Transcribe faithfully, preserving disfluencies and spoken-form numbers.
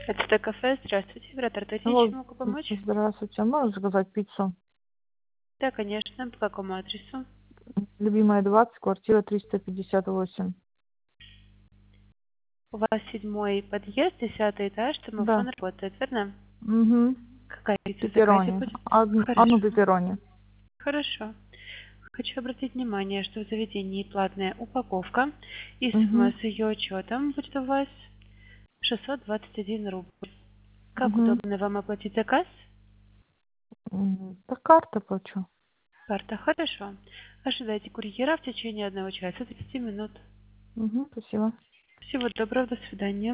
Это кафе. Здравствуйте. Оператор Т. Алло, Чем могу помочь? здравствуйте. Можно заказать пиццу? Да, конечно. По какому адресу? Любимая двадцать, квартира триста пятьдесят восемь. У вас седьмой подъезд, десятый этаж, домофон Да. работает, верно? Угу. Какая пицца в заказе Пепперони. будет? Одну, Хорошо. одну пепперони. Хорошо. Хочу обратить внимание, что в заведении платная упаковка, и сумма Угу. с ее учетом будет у вас шестьсот двадцать один рубль. Как Угу. удобно вам оплатить заказ? Да карта плачу. Карта. Хорошо. Ожидайте курьера в течение одного часа тридцати минут. Угу, спасибо. Всего доброго. До свидания.